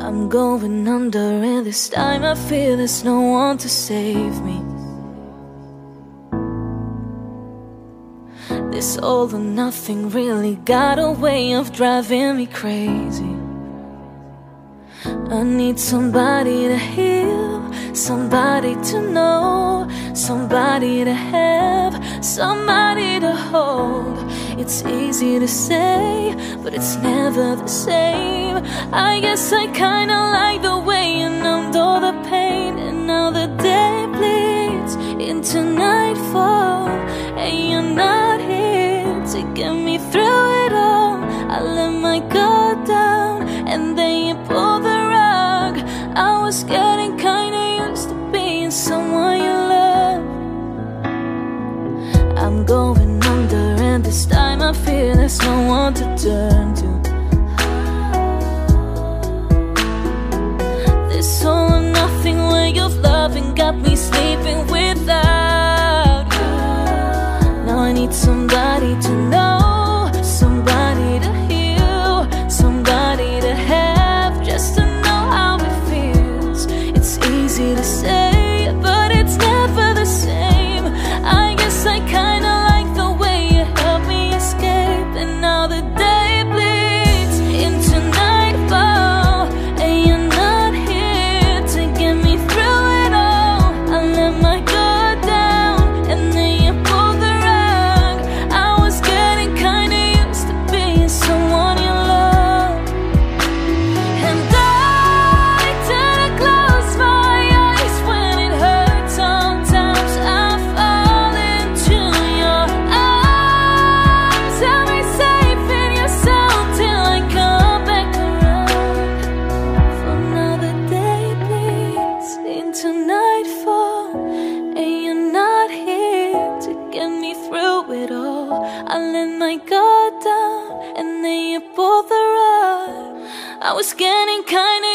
I'm going under, and this time I feel there's no one to save me. This all or nothing really got a way of driving me crazy. I need somebody to heal, somebody to know, somebody to have, somebody to hold. It's easy to say, but it's never the same. I guess I kinda like the way you numbed all the pain, and now the day bleeds into nightfall, and you're not here to get me through it all. I let my guard down, and then you pulled the rug. I was getting kinda used to being someone you love. I'm going under, and this time I feel there's no one to turn to. This all or nothing way of loving got me sleeping without you. Now I need somebody to know, somebody to heal, somebody to have, just to know how it feels. It's easy to say, but it's never the same. I guess I kinda like the way you help me escape, and now the day bleeds into nightfall, and you're not here to get me through it all. I let my guard down, and then you pulled the rug. I was getting kinda used to being someone you love, and I tend to close my eyes when it hurts. Sometimes I fall into your arms. I'll be safe in your soul till I come back around. For now the day bleeds into nightfall, and you're not here to get me through it all. I let my guard down, and then you pulled the rug. I was getting kinda